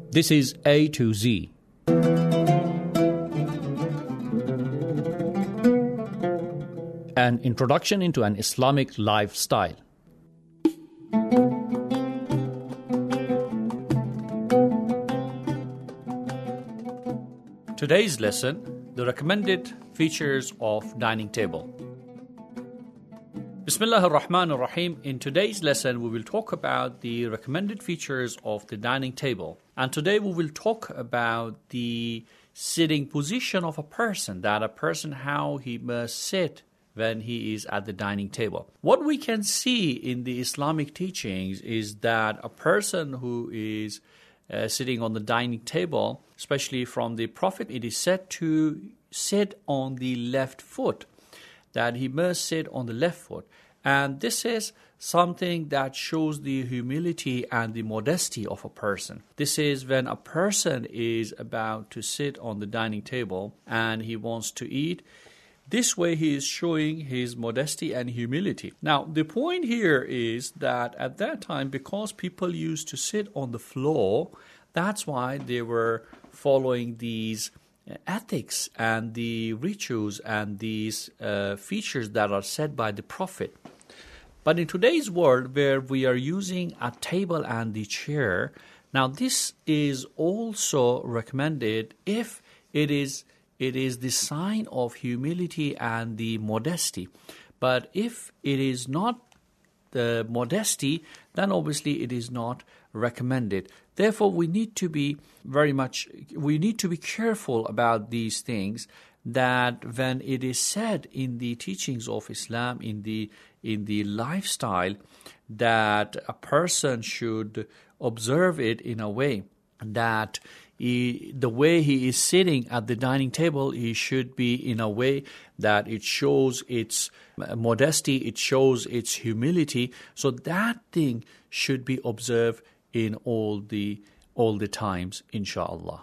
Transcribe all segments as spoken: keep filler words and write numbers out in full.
This is A to Z. An introduction into an Islamic lifestyle. Today's lesson, the recommended features of dining table. Bismillah ar-Rahman ar-Rahim. In today's lesson, we will talk about the recommended features of the dining table. And today we will talk about the sitting position of a person, that a person, how he must sit when he is at the dining table. What we can see in the Islamic teachings is that a person who is uh, sitting on the dining table, especially from the Prophet, it is said to sit on the left foot, that he must sit on the left foot. And this is something that shows the humility and the modesty of a person. This is when a person is about to sit on the dining table and he wants to eat. This way he is showing his modesty and humility. Now, the point here is that at that time, because people used to sit on the floor, that's why they were following these ethics and the rituals and these uh, features that are said by the Prophet. But in today's world, where we are using a table and the chair, now this is also recommended if it is it is the sign of humility and the modesty. But if it is not the modesty, then obviously it is not recommended. Therefore, we need to be very much, we need to be careful about these things, that when it is said in the teachings of Islam, in the in the lifestyle, that a person should observe it in a way that he, the way he is sitting at the dining table, he should be in a way that it shows its modesty, it shows its humility. So that thing should be observed in all the all the times, inshallah.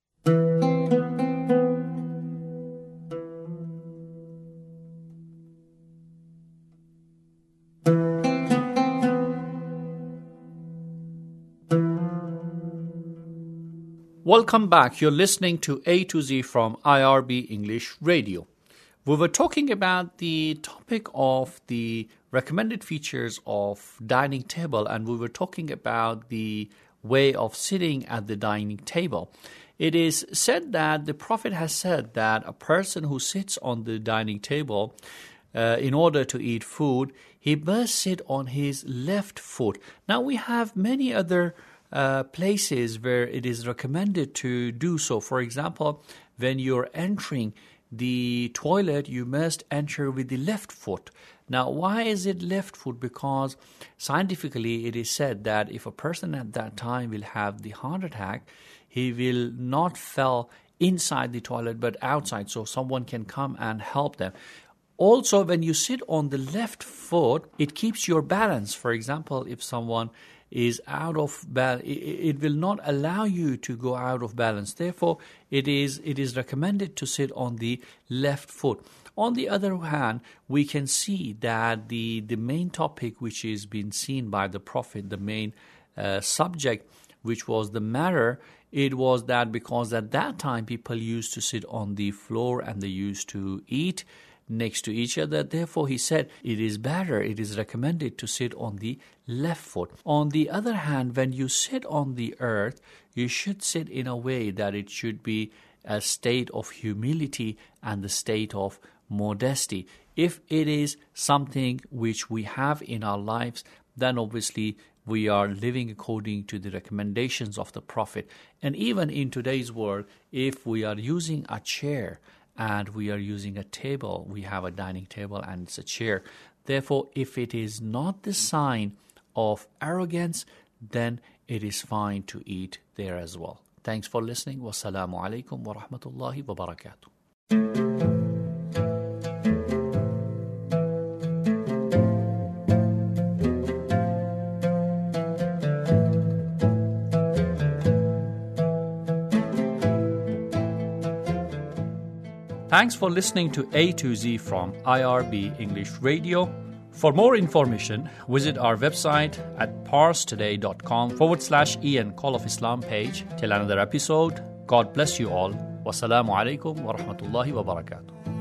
Welcome back. You're listening to A to Z from I R B English Radio. We were talking about the topic of the recommended features of dining table, and we were talking about the way of sitting at the dining table. It is said that the Prophet has said that a person who sits on the dining table uh, in order to eat food, he must sit on his left foot. Now we have many other uh, places where it is recommended to do so. For example, when you're entering the toilet, you must enter with the left foot. Now, why is it left foot? Because scientifically it is said that if a person at that time will have the heart attack, he will not fall inside the toilet but outside, so someone can come and help them. Also, when you sit on the left foot, it keeps your balance. For example, if someone is out of balance, it will not allow you to go out of balance. Therefore, it is it is recommended to sit on the left foot. On the other hand, we can see that the, the main topic which is being seen by the Prophet, the main uh, subject, which was the matter, it was that because at that time people used to sit on the floor and they used to eat next to each other. Therefore, he said it is better, it is recommended to sit on the left foot. On the other hand, when you sit on the earth, you should sit in a way that it should be a state of humility and the state of modesty. If it is something which we have in our lives, then obviously we are living according to the recommendations of the Prophet. And even in today's world, if we are using a chair and we are using a table, we have a dining table and it's a chair. Therefore, if it is not the sign of arrogance, then it is fine to eat there as well. Thanks for listening. Wassalamu alaikum wa rahmatullahi wa barakatuh. Thanks for listening to A to Z from I R B English Radio. For more information, visit our website at parstoday.com forward slash Ian Call of Islam page. Till another episode, God bless you all. Wassalamu alaikum wa rahmatullahi wa barakatuh.